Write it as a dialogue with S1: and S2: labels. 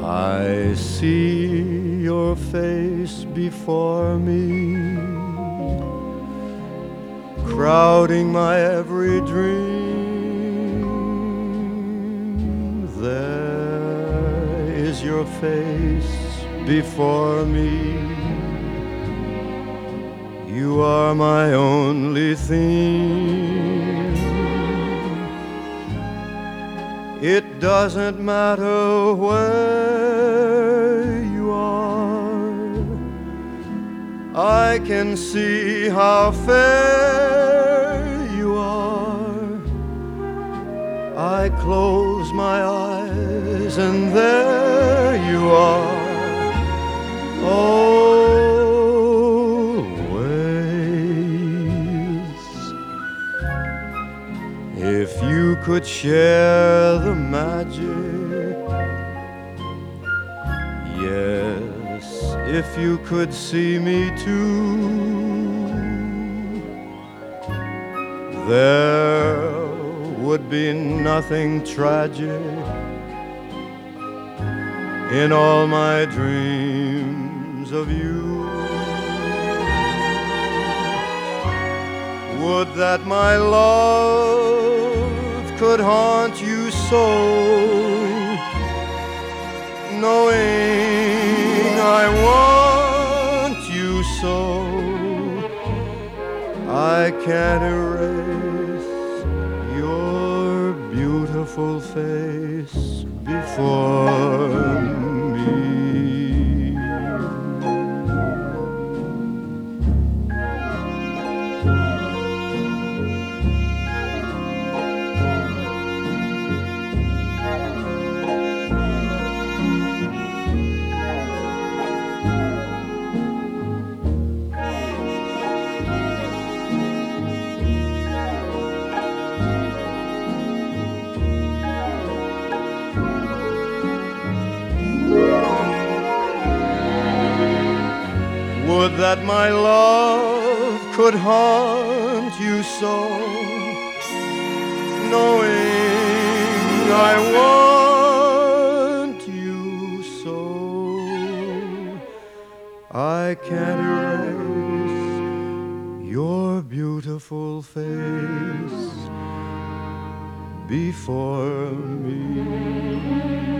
S1: I see your face before me, crowding my every dream. There is your face before me. You are my only theme. It doesn't matter where you are, I can see how fair you are. I close my eyes and there you are. Always. If you could share the magic, yes, if you could see me too, there would be nothing tragic in all my dreams of you. Would that my love could haunt you so, knowing I want you so. I can't erase your beautiful face before me. Would that my love could haunt you so, knowing I want you so. I can't erase your beautiful face before me.